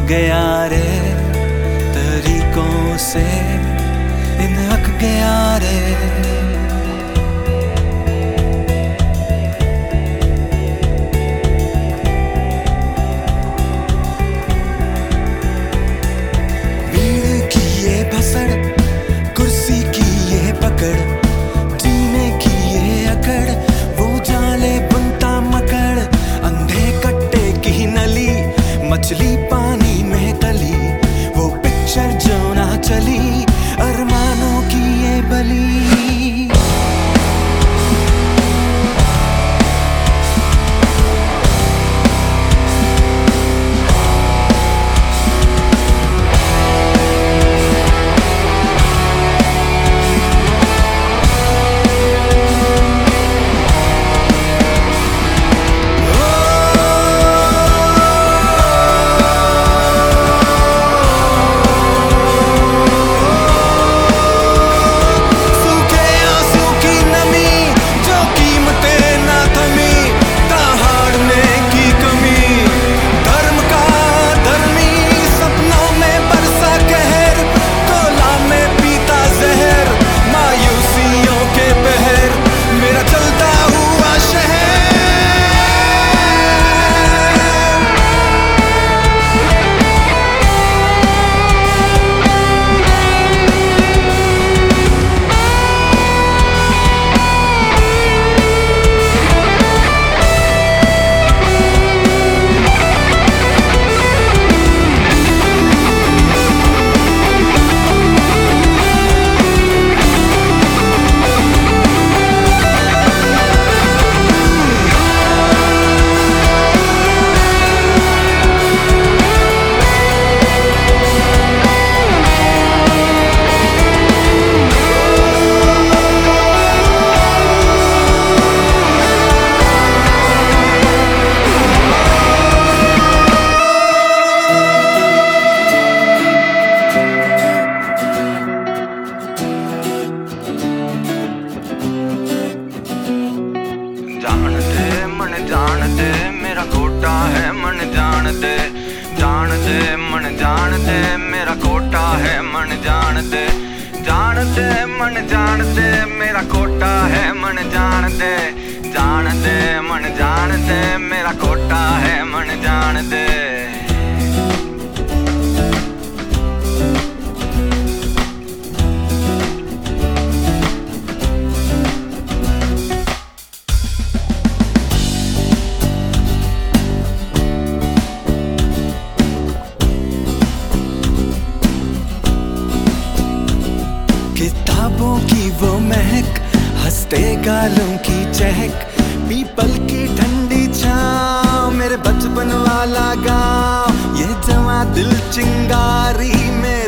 गया रे तरीकों से, इन अक गया रे। भीड़ की ये भसड़, कुर्सी की ये पकड़, जीने की ये अकड़, वो जाले बुनता मकड़, अंधे कट्टे की नली, मछली पानी में तली, वो पिक्चर जो ना चली, अरमानों की ये बली। जान दे मेरा कोटा है मन जान दे, जान दे मन जान दे मेरा कोटा है मन जान दे, जान दे मन जान दे मेरा कोटा है मन जान दे, जान दे मन जान दे मेरा कोटा है मन जान दे। किताबों की वो महक, हंसते गालों की चहक, पीपल की ठंडी छाँव, मेरे बचपन वाला गाँव, ये जवां दिल चिंगारी में